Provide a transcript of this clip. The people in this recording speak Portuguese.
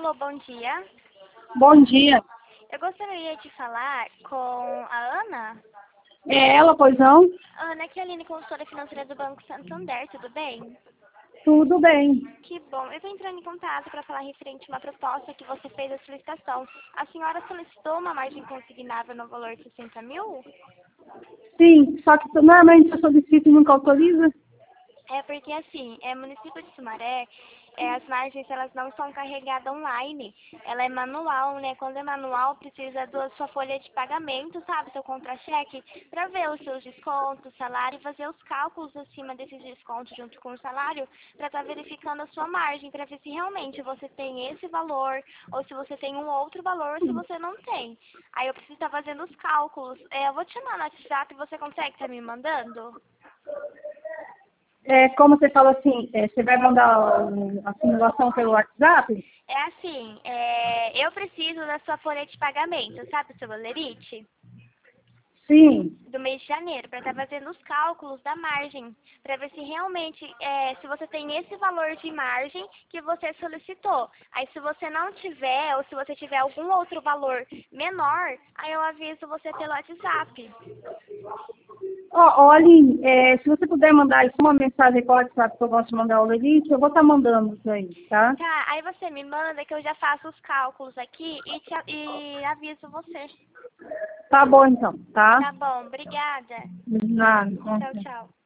Alô, bom dia. Bom dia. Eu gostaria de falar com a Ana. É ela, pois não? Ana, aqui é a Aline, consultora financeira do Banco Santander, tudo bem? Tudo bem. Que bom. Eu estou entrando em contato para falar referente a uma proposta que você fez a solicitação. A senhora solicitou uma margem consignável no valor de 60 mil? Sim, só que normalmente eu solicito e nunca autoriza. É porque assim, município de Sumaré, as margens elas não são carregadas online, ela é manual, né? Quando é manual precisa da sua folha de pagamento, sabe, seu contra-cheque, para ver os seus descontos, salário e fazer os cálculos acima desses descontos junto com o salário, para estar verificando a sua margem, para ver se realmente você tem esse valor, ou se você tem um outro valor, ou se você não tem. Aí eu preciso estar fazendo os cálculos. Eu vou te chamar no WhatsApp, você consegue estar me mandando? Como você fala assim, você vai mandar a simulação pelo WhatsApp? É assim, eu preciso da sua folha de pagamento, sabe, seu Valerite? Sim. Do mês de janeiro, para estar fazendo os cálculos da margem, para ver se realmente, se você tem esse valor de margem que você solicitou. Aí se você não tiver, ou se você tiver algum outro valor menor, aí eu aviso você pelo WhatsApp. Aline, se você puder mandar isso, uma mensagem pelo WhatsApp que eu gosto de mandar ao Lelite, eu vou estar mandando isso aí, tá? Tá, aí você me manda que eu já faço os cálculos aqui e aviso você. Tá bom então, tá? Tá bom, obrigada. Nada. Tchau, tchau.